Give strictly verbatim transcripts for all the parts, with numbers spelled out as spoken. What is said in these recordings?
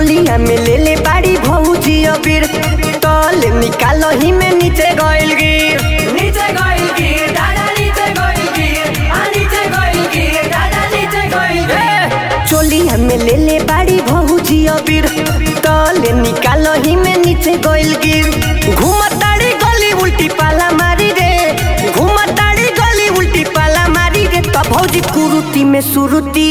चोलिया में ले ले बाड़ी भौजी अबीर तल निकालो ही में नीचे गइल गिर नीचे गइल गिर दादा नीचे गइल गिर आ नीचे गइल गिर दादा नीचे गइल गिर। चोलिया में ले ले बाड़ी भौजी अबीर तल निकालो ही में नीचे गइल गिर घुमताड़ी गली उल्टी पाला मारी रे घुमताड़ी गली उल्टी पाला मारी रे तो भौजी कुरुती में सुरुती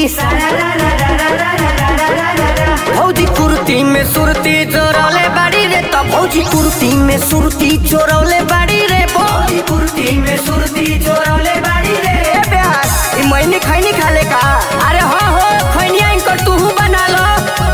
भौजी कुर्ती में सुरती चोरौले बाड़ी रे तो भौजी कुर्ती में सुरती चोरौले बाड़ी रे भौजी कुर्ती में सुरती चोरौले बाड़ी रे। ए बेहार ई मैनी खैनी खाले का अरे हाँ हो खैनिया इनकर तू बना लो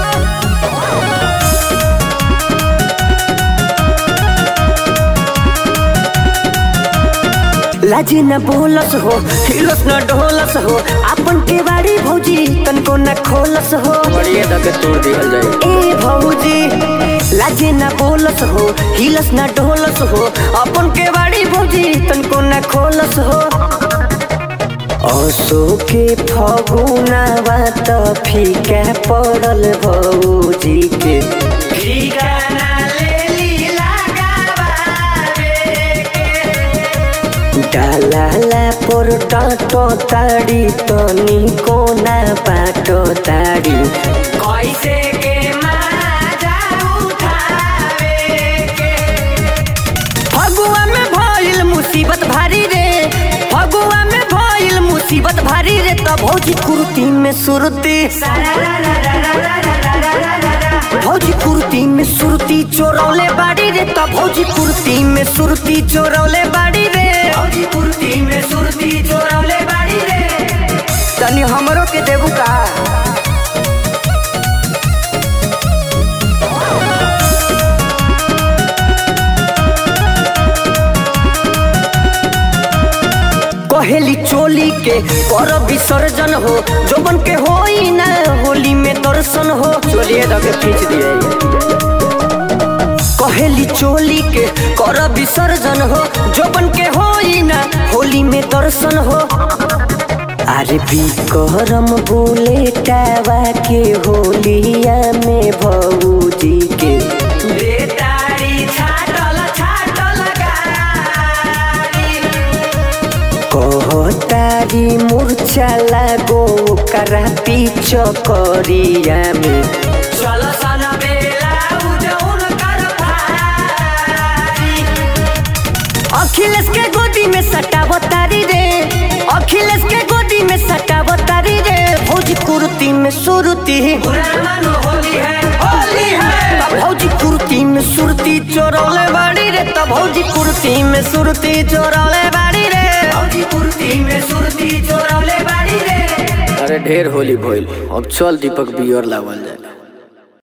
लाजे न बोलस हो हिलस न ढोलस हो अपन के बाड़ी भौजी तनको न खोलस हो बढ़िया दके तोड़ दिहल जाए ए भौजी लाजे न बोलस हो हिलस न ढोलस हो अपन के बाड़ी भौजी तनको न खोलस हो असो के फगुनावा त फीका पड़ल भौजी के ठिकाना ले लीला गावे के डालाला पर टाटो ताड़ी तनी कोना बाटो ताड़ी कैसे के माजा उठावे के। फगुआ में भइल मुसीबत भारी रे फगुआ में भइल मुसीबत भारी रे त भौजी कुर्ती में सुरती भौजी कुर्ती में सुरती चोरौले बाड़ी रे त भौजी कुर्ती में सुरती चोरौले बाड़ी रे भौजी कुर्ती में सुरती चोरौले बाड़ी रे। तनी हमरो के देबू का कहेली चोली के कर विसर्जन हो जोबन के होई ना होली में दर्शन हो चोलिए दके खींच दिए कहेली चोली के कर विसर्जन हो जोबन के होई ना होली में दर्शन हो अरे विक्रम बुलेटावा के होलिया में भौजी के बेतारी छाटल छाटल गाड़ी कहतारी मूर्छा लागो करा पीछ करिया में चल सन बेला उजौन कर भारी। अखिलेश के गोदी में सटावतारी रे अखिलेश के गोदी में सटावतारी रे भौजी कुर्ती में सुरती पुराना होली है होली है भौजी कुर्ती में सुरती चोरौले बाड़ी रे त भौजी कुर्ती में सुरती चोरौले बाड़ी रे भौजी कुर्ती में सुरती चोरौले बाड़ी रे। अरे ढेर होली भइल अब चल दीपक बियर लावल जाए।